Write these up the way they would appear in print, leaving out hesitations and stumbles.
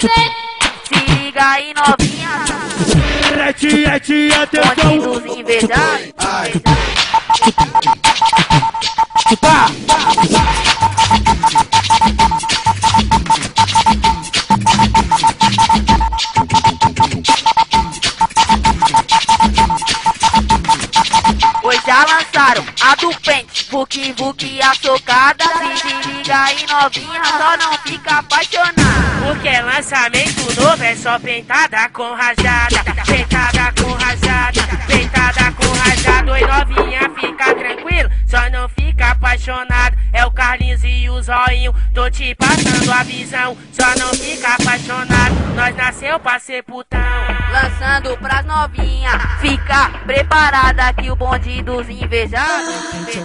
Se liga aí, novinha. Atenção. Dos invejados. Pois já lançaram a do pente, Vuki Vuki a socada. Se liga aí, novinha, só não fica apaixonada. Porque é lançamento novo, é só pentada com rajada. Pentada com rajada, pentada com rajada. Oi, novinha, fica tranquilo, só não fica apaixonado. É o Carlinhos e o Zoinho, tô te passando a visão. Só não fica apaixonado, nós nasceu pra ser putão. Lançando pras novinha, fica preparada que o bonde dos invejados.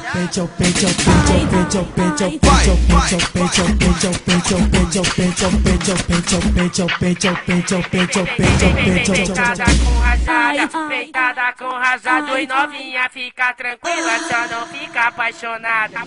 Pentada com rajada, pentada com rajada. Oi, novinha, fica tranquila, só não fica apaixonada.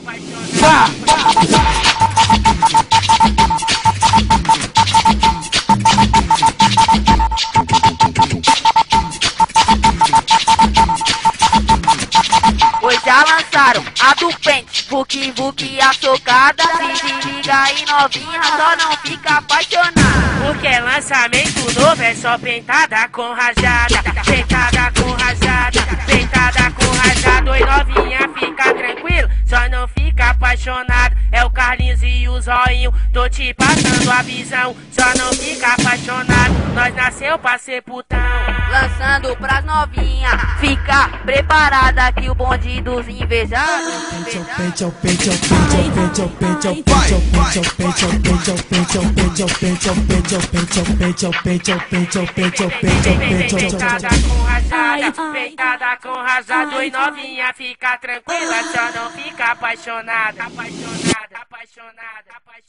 Pois já lançaram a do pente, Vuki Vuki a socada. Se liga aí, novinha, só não fica apaixonada. Porque é lançamento novo, é só pentada com rajada. Pentada com rajada, pentada com rajada. Oi, novinha, fica tranquilo, só não fica apaixonado. É o Carlinhos e o Zoinho, tô te passando a visão. Só não fica apaixonado, nós nasceu pra ser putão. Lançando pras novinha, fica preparada que o bonde dos invejados. Pentada com rajada, pentada com rajada. Oi, novinha, fica tranquila, só não fica apaixonada. Apaixonada, apaixonada, apaixonada.